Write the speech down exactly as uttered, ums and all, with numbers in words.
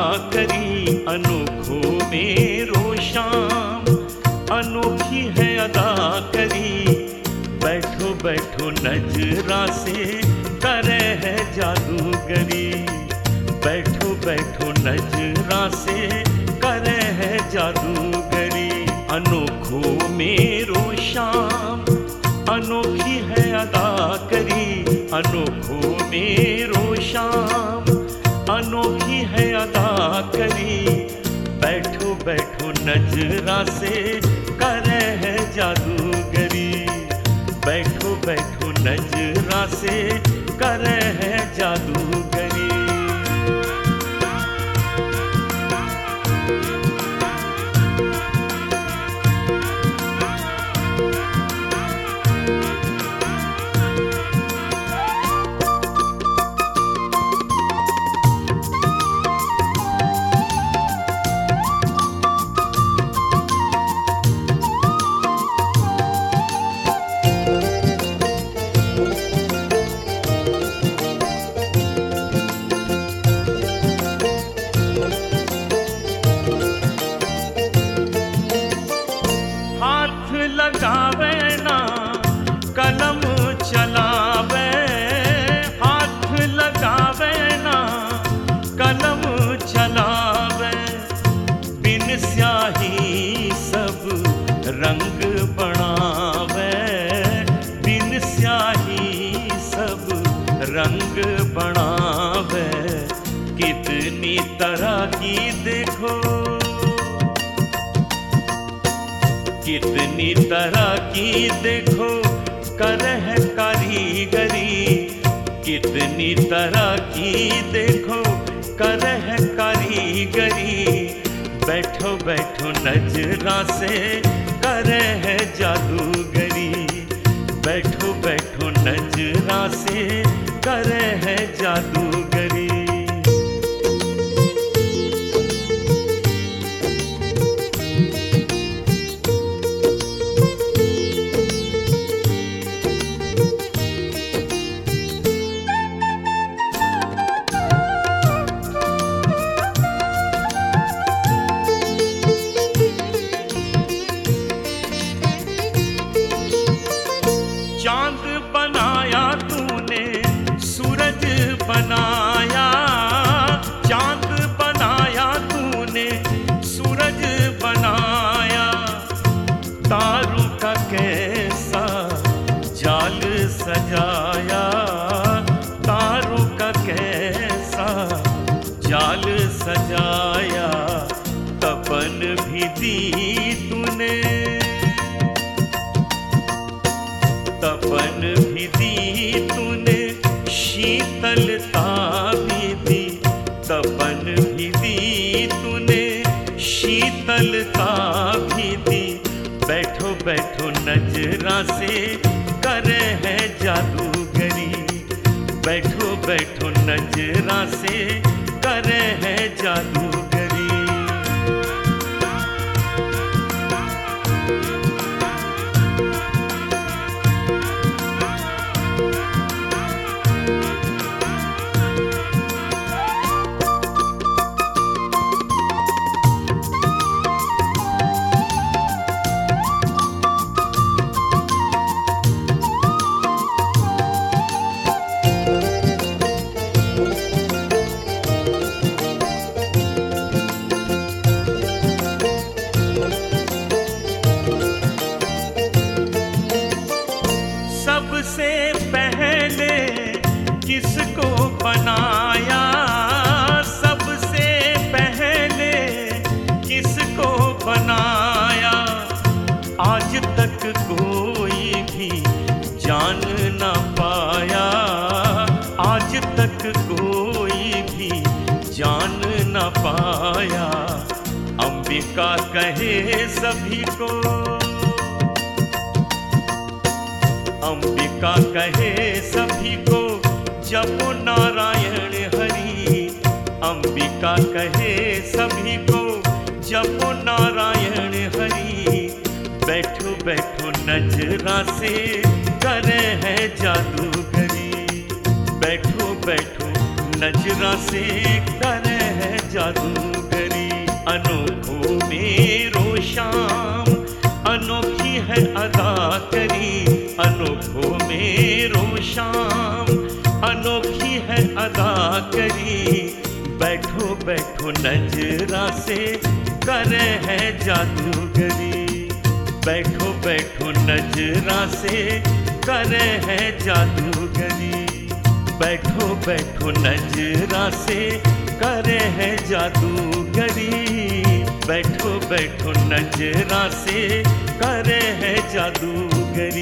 करी अनोखों में रोशाम, अनोखी है अदा करी बैठो बैठो नजरा से करे है जादूगरी, बैठो बैठो नजरा से करे है जादूगरी। अनोखों में रोशाम, अनोखी है अदा करी अनोखों में रोशाम, अनोखी है अदा करी बैठो बैठो नजरा से करे है जादूगरी, बैठो बैठो नजरा से करे है जादूगरी। लगावे ना कलम चलावे, हाथ लगावे ना कलम चलावे, बिन स्याही सब रंग बनावे, बिन स्याही सब रंग बनावे। कितनी तरह की देखो, कितनी तरह की देखो कर है कारीगरी, कितनी तरह की देखो कर है कारीगरी बैठो बैठो नजरा से करे है जादूगरी, बैठो बैठो नजरा से करे है जादूगरी। चांद बनाया तूने सूरज बनाया, चांद बनाया तूने सूरज बनाया, तारों का कैसा जाल सजाया, तारों का कैसा जाल सजाया, तपन भी दी तूने, तपन भी दी तूने शीतलता भी दी, तपन भी दी तूने शीतलता भी दी बैठो बैठो नजरा से करे है जादूगरी, बैठो बैठो नजरा से करे है जादूगरी। सबसे पहले किसको बनाया, सबसे पहले किसको बनाया, आज तक कोई भी जान न पाया, आज तक कोई भी जान न पाया। अंबिका कहे सभी को, अंबिका कहे सभी को जपो नारायण हरि, अंबिका कहे सभी को जपो नारायण हरि बैठो बैठो नजरा से करे है जादूगरी, बैठो बैठो नजरा से करे है जादू। अनोखो मेरो श्याम, अनोखी है अदा करी, अनोखो मेरो श्याम, अनोखी है अदा करी। बैठो बैठो नजरा से करे है जादूगरी, बैठो बैठो नजरा से करे है जादूगरी, बैठो बैठो नजरा से करे है जादूगरी, बैठो बैठो नजरा से करे है जादूगरी।